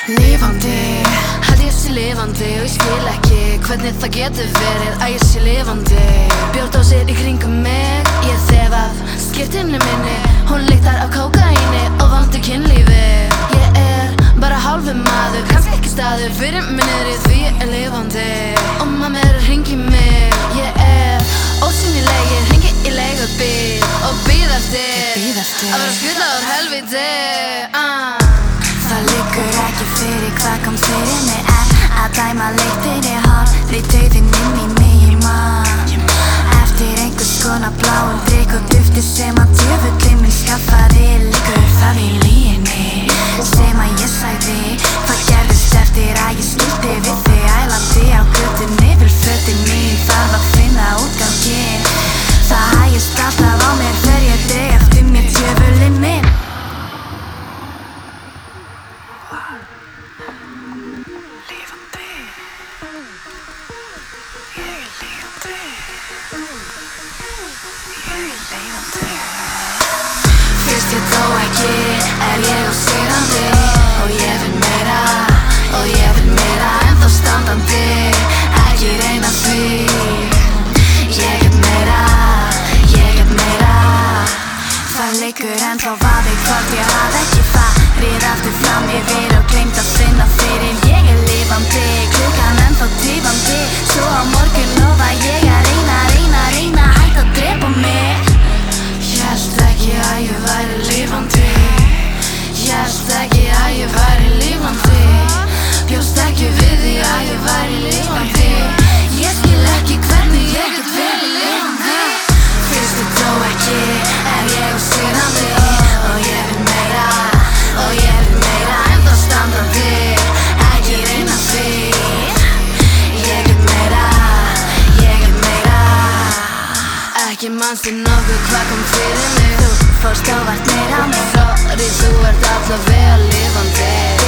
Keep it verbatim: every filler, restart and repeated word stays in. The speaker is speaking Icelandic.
Lifandi, held ég sé lifandi og ég skil ekki hvernig það getur verið að ég sé lifandi. Bjórdósir í kringum mig, ég þefað skyrtunni minni, hún lyktar af kókaíni og vondu kynlífi. Ég er bara hálfur maður, kannski ekki staður fyrir mig niðri því ég er lifandi. Og mamma er að hringja í mig, ég er ósýnileg, ég hringi í leigubíl og bíð eftir að vera skutlað úr helvíti. uh. Það liggur ekki fyrir hvað kom fyrir mig en að dæma lyktinni harðri dauðinn inn í mig í mann. Eftir einhvers konar bláum drykk og dufti sem að djöfullinn minn skaffaði, liggur það í lyginni sem að ég sagði. Hvað gerðist eftir að ég skildi við þig ælandi á götunni vil fötin mín þarf að finna útganginn. Það hægist alltaf á mér þegar ég dreg eftir mér djöfullinn minn. Lifandi, ég er lifandi, ég er lifandi. Fyrst ég þó ekki er ég ósigrandi og ég vil meira, og ég vil meira en þá standandi. Ekki reyna því, ég get meira, ég get meira. Það liggur ennþá vaði hvort ég hafði ekki farið aftur fram yfir og gleymt að finna fyrir. Ég er lifandi, klukkan ennþá tifandi, svo á morgun lofa ég að reyna, reyna, reyna hægt að drepa mig. Ég held ekki að ég væri lifandi, ég held ekki að ég væri lifandi. Bjóst ekki við því að ég væri lifandi, ég skil ekki hvernig ég get verið lifandi. Fyrst ég þó ekki er ég ósigrandi og ég vil meira, og ég vil meira en þá standandi. Ekki reyna því, ég get meira, ég get meira. Ekki manstu nokkuð hvað kom fyrir mig, Þú fórst óvart meira á mig. sorry, þú ert allavega lifandi.